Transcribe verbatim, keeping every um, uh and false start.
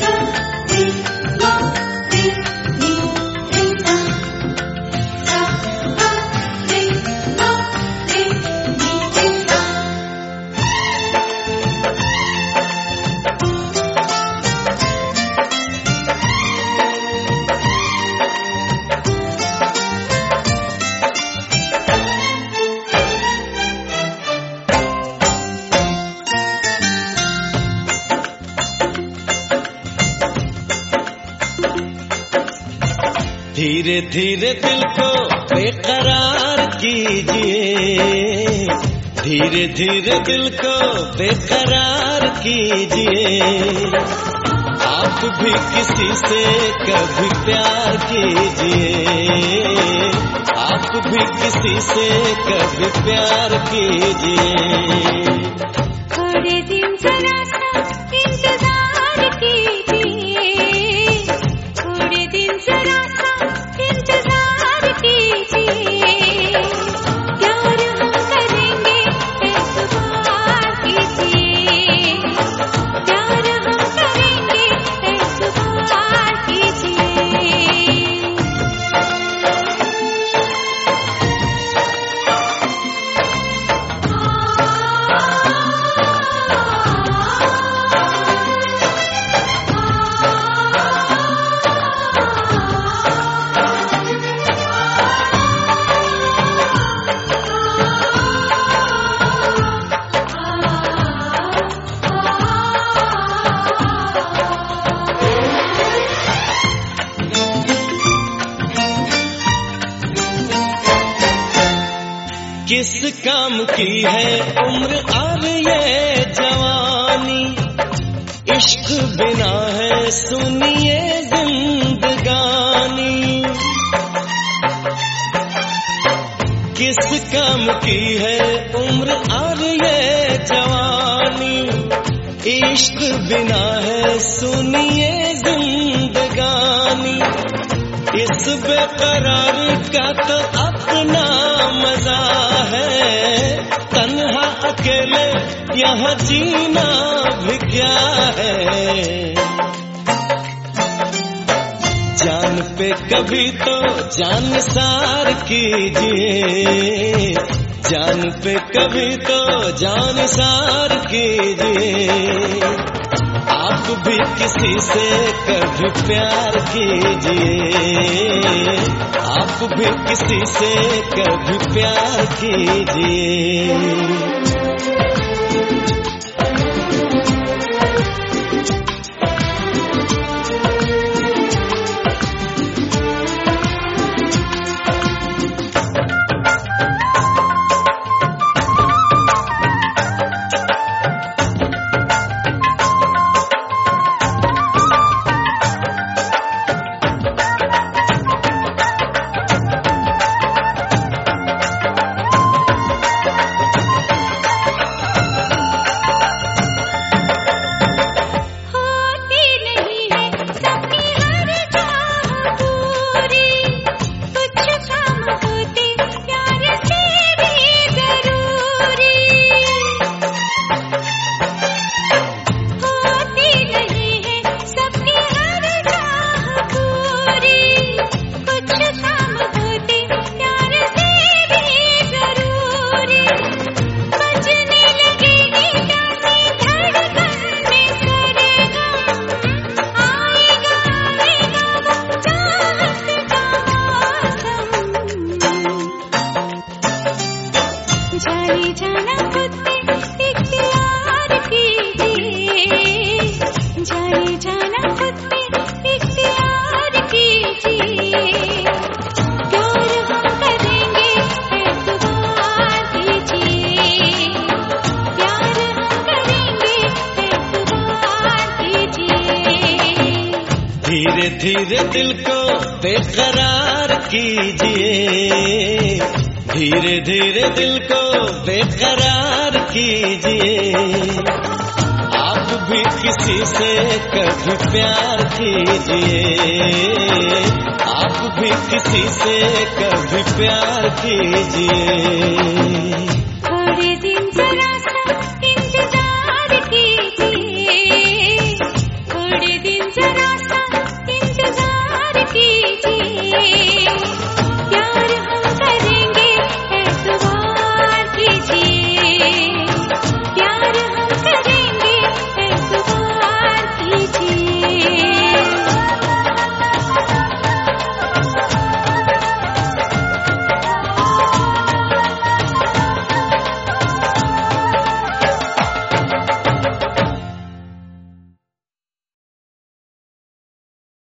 धीरे धीरे दिल को बेकरार कीजिए, धीरे धीरे दिल को बेकरार कीजिए। आप भी किसी से कभी प्यार कीजिए, आप भी किसी से कभी प्यार कीजिए। थोड़े दिन जरा सा इंतजार कीजिए, थोड़े दिन जरा सा इंतजार कीजिए। प्यार हम करेंगे एतबार कीजिए, प्यार हम करेंगे एतबार कीजिए। किस काम की है उम्र और ये जवानी, इश्क बिना है सुनिए जिंदगानी। किस काम की है उम्र और ये जवानी, इश्क बिना है सुनिए जिंदगानी। इस बेकरारी का तो अपना मजा है, तन्हा अकेले यहाँ जीना भी क्या है। जान पे कभी तो जान सार कीजिए, जान पे कभी तो जान सार कीजिए। आप भी किसी से कभी प्यार कीजिए, आप भी किसी से कभी प्यार कीजिए। धीरे धीरे दिल को बेकरार कीजिए, धीरे धीरे दिल को बेकरार कीजिए। आप भी किसी से कभी प्यार कीजिए, आप भी किसी से कभी प्यार कीजिए।